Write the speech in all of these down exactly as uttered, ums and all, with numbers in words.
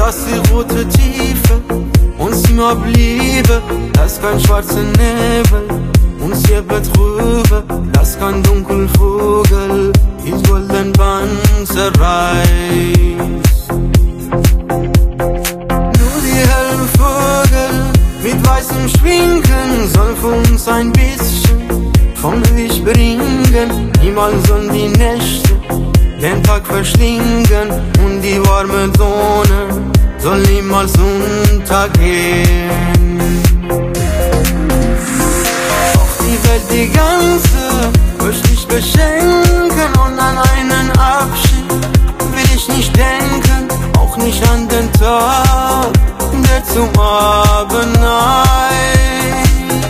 dass die rote Tiefe uns immer bliebe, dass kein schwarzer Nebel uns hier betrübe, dass kein Dunkelvogel die goldenen Band zerreißt. Nur die hellen Vögel mit weißem Schwingen soll für uns ein bisschen vom Licht bringen. Niemals sollen die Nächte den Tag verschlingen und die warme Sonne soll niemals untergehen. Auch die Welt, die ganze, möchte ich beschenken, und an einen Abschied will ich nicht denken, auch nicht an den Tag, der zum Abend neigt.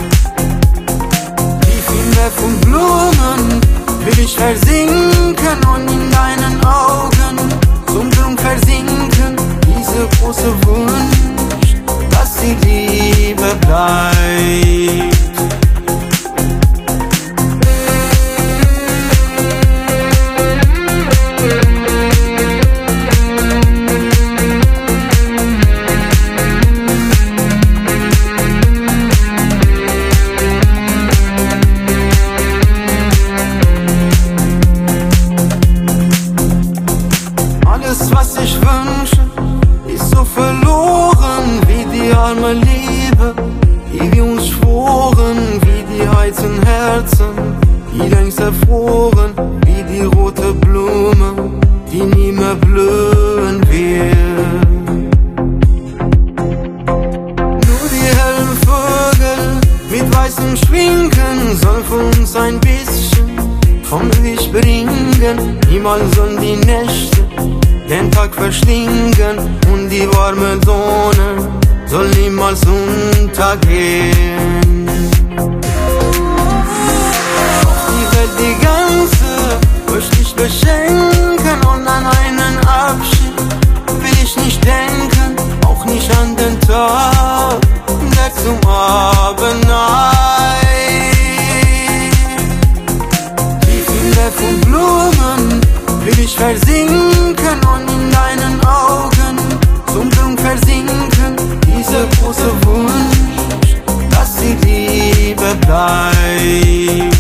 Tief im Meer von Blumen will ich versinken und in deinen Augen zum Glück versinken. Dieser große Wunsch, dass die Liebe bleibt. Alles, was ich wünsche, ist so verloren wie die arme Liebe, die wir uns schworen, wie die heißen Herzen, die längst erfroren, wie die rote Blume, die nie mehr blühen wird. Nur die hellen Vögel mit weißem Schwingen soll für uns ein bisschen vom Licht bringen. Niemals sollen die Nächte den Tag verschlingen und die warme Sonne soll niemals untergehen. Auch die Welt, die ganze, möchte ich beschenken, und an einen Abschied will ich nicht denken, auch nicht an den Tag, der zum Abend neigt. Tief im Meer von Blumen will ich versinken und in deinen Augen zum Glück versinken. Dieser große Wunsch, dass die Liebe bleibt.